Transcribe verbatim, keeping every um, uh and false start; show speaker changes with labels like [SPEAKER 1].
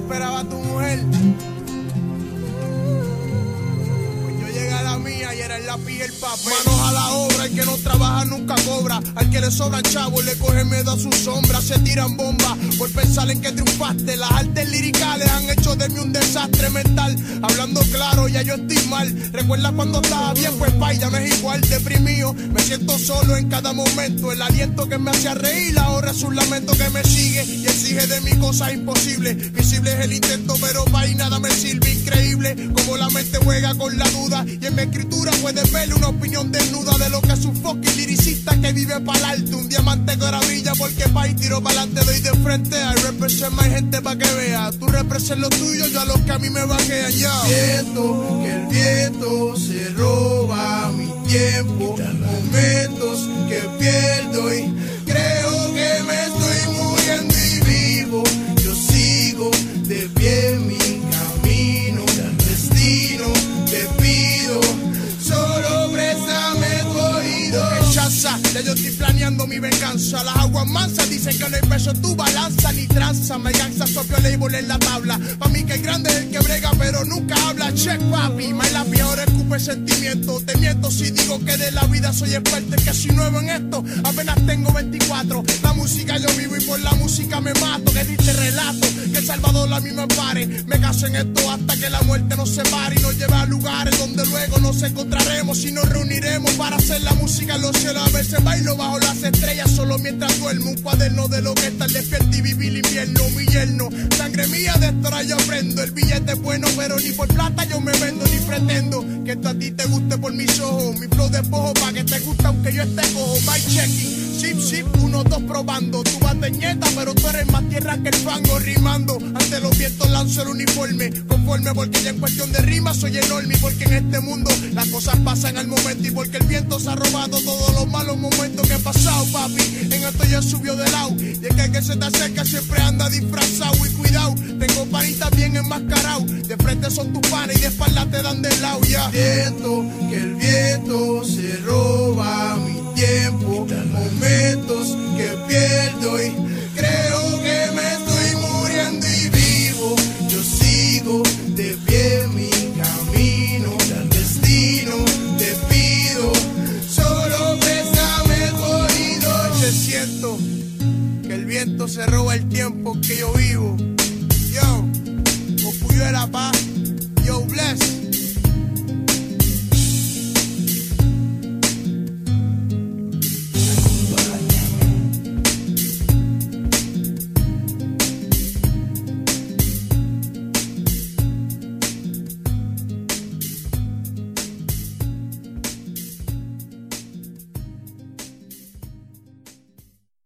[SPEAKER 1] esperaba tu mujer. Pues yo llegué a la mía y era el lápiz y el papel. Manos a la obra, el que no trabaja nunca cobra. Al que le sobran chavos le coge miedo a su sombra. Se tiran bombas por pensar en que triunfaste. Las artes liricales han hecho de mí un desastre mental. Hablando claro, ya yo estoy mal. Recuerda cuando estaba bien, pues pay, ya no es igual. Deprimido, me siento solo en cada momento. El aliento que me hacía reír ahora es un lamento que me sigue y exige de mí cosas imposibles. Visible es el intento, pero pay, nada me sirve. Increíble como la mente juega con la duda. Y en mi escritura puedes verle una opinión desnuda de lo que es un fucking liricista que vive para el alto. Un diamante que ahora brilla porque pay, tiro para adelante, doy de frente. I represent my gente pa' que vea. Tú represent lo tuyo, yo a los que a mí me bajean ya.
[SPEAKER 2] Siento que el viento se roba mi tiempo, momentos que pierdo y creo que me estoy muriendo y vivo. Yo sigo de pie en mi camino, destino te pido, solo préstame tu oído.
[SPEAKER 1] Rechaza, ya yo estoy planeando mi venganza. Las aguas mansas dicen que no hay peso en tu balanza ni tranza. Me cansa sopio label en la tabla. Pa' mí que el grande es el que brega pero nunca habla. Check papi, my lápiz ahora escupe sentimiento. Te miento si digo que de la vida soy experto. Es que soy nuevo en esto, apenas tengo veinticuatro. La música yo vivo y por la música me mato. Que diste relato, que el Salvador a mí me pare. Me caso en esto hasta que la muerte nos separe y nos lleve a lugares donde luego nos encontraremos y nos reuniremos para hacer la música en los cielos. A veces bailo bajo las estrellas solo mientras duermo. Un cuaderno de lo que está despierto y vivir el invierno. Mi yerno, sangre mía de esto ahora yo aprendo. El billete es bueno pero ni por plata yo me vendo ni pretendo que esto a ti te guste por mis ojos. Mi flow de pojo pa' que te guste aunque yo esté cojo. My checking, ship ship, uno, dos probando. Tú vas de nieta pero tú eres más tierra que el fango. Rimando, ante los vientos lanzo el uniforme. Conforme porque ya en cuestión de rima soy enorme. Y porque en este mundo las cosas pasan al momento. Y porque el viento se ha robado todos los malos momentos que he pasado, papi. En esto ya subió de lado. Y es que el que se te acerca siempre anda disfrazado. Y cuidado, tengo panitas bien enmascarados. De frente son tus panes y de espalda te dan de lado, ya.
[SPEAKER 2] Siento que el viento se roba mi tiempo, momentos que pierdo y creo que me estoy muriendo y vivo. Yo sigo de pie en mi camino, destino te pido, solo préstame tu oído.
[SPEAKER 1] Yo siento que el viento se roba el tiempo que yo vivo. Yo, Cosculluela pa, yo bless.